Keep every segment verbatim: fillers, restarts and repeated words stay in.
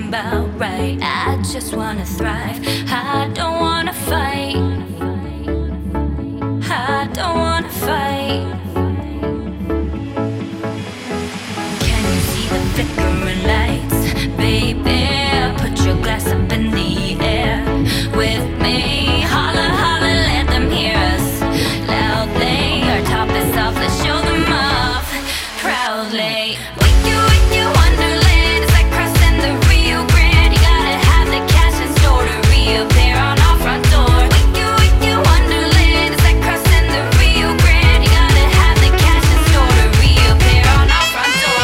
about right. I just wanna thrive. I don't wanna fight. I don't wanna fight. Can you see the flickering lights? Baby, put your glass up in the air with me. Holla, holla, let them hear us loudly. Our top is off, let's show them off proudly. Wake you, wake you, wonderland. It's like crossing the Rio Grande. You gotta have the cash in store to reappear on our front door. Wake you, wake you, wonderland. It's like crossing the Rio Grande. You gotta have the cash in store to reappear on our front door.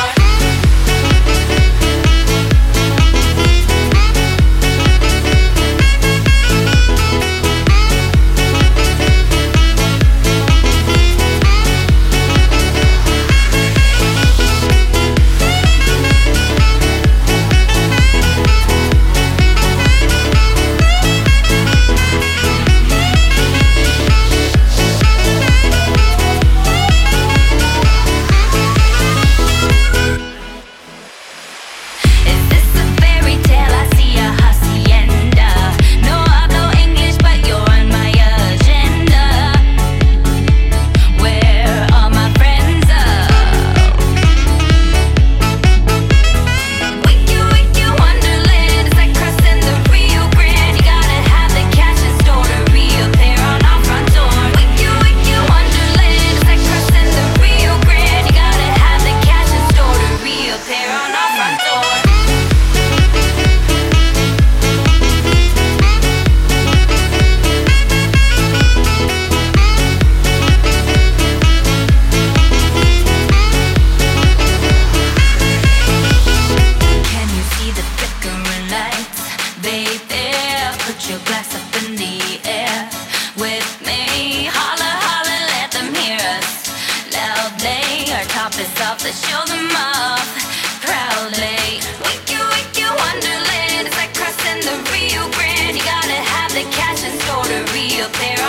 There